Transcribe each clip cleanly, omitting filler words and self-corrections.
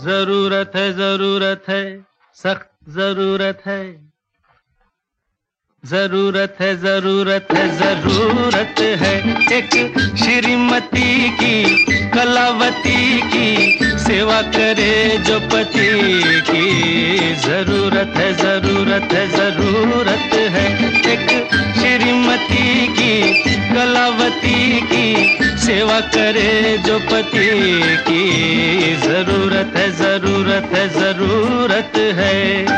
जरूरत है, सख्त जरूरत है, जरूरत है, जरूरत है एक श्रीमती की, कलावती की सेवा करे जो पति की। जरूरत है एक श्रीमती की, कलावती की सेवा करे जो पति की। जरूरत है।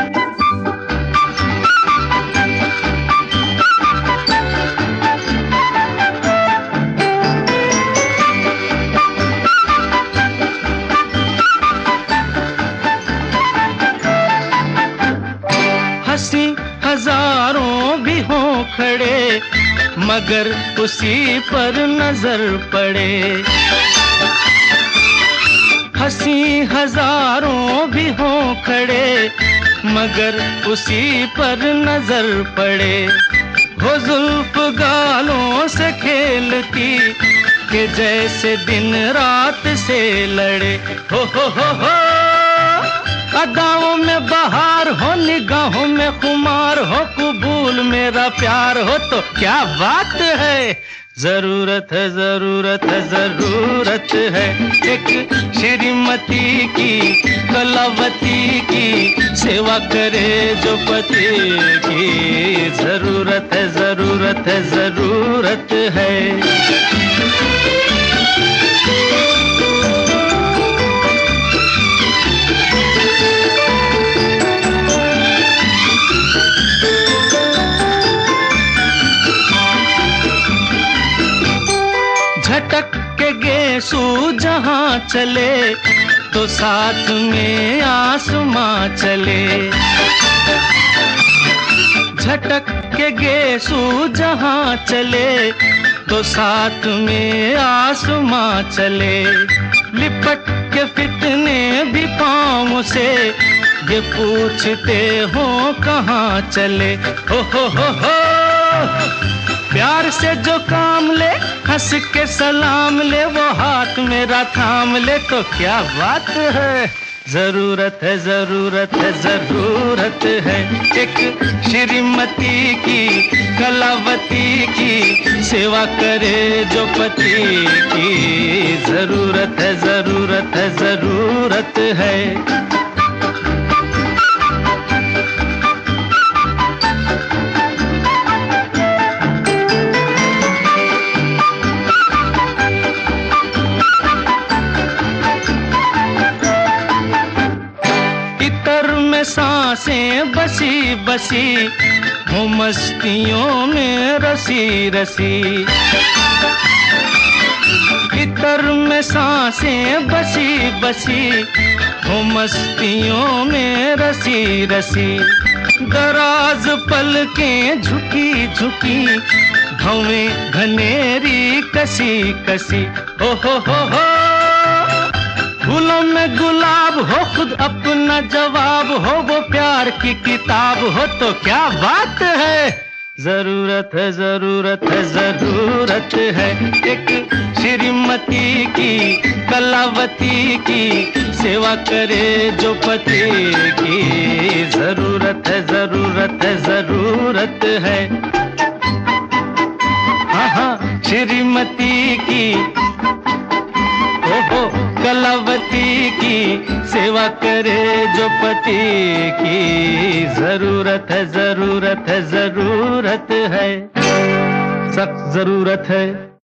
हंसी हजारों भी हों खड़े, मगर उसी पर नजर पड़े। हंसी हजारों भी हों खड़े, मगर उसी पर नजर पड़े। हो जुल्फ गालों से खेलती कि जैसे दिन रात से लड़े। हो अदाओं में बहार हो, निगाहों में खुमार हो, कबूल मेरा प्यार हो तो क्या बात है। जरूरत है एक श्रीमती की, कलावती की सेवा करे जो पति की। जरूरत है। झटक के गेसू जहाँ चले तो साथ में आसमां चले। झटक के गेसू जहाँ चले तो साथ में आसमां चले। लिपट के फितने भी पाँव से ये पूछते हो कहाँ चले। हो प्यार से जो काम ले, हंस के सलाम ले, वो हाथ मेरा थाम ले तो क्या बात है। जरूरत है एक श्रीमती की, कलावती की सेवा करे जो पति की। जरूरत है। सांसें बसी बसी हो, मस्तियों में रसी रसी। इतर में सांसें बसी बसी हो, मस्तियों में रसी रसी। दराज पलकें झुकी झुकी, भवें घनेरी कसी कसी। हो फूलों में गुलाब हो, खुद अपना जवाब हो, वो प्यार की किताब हो तो क्या बात है। जरूरत है एक श्रीमती की, कलावती की सेवा करे जो पति की। जरूरत है। हाँ श्रीमती की, कलावती की सेवा करे जो पति की। जरूरत है। सख्त जरूरत है।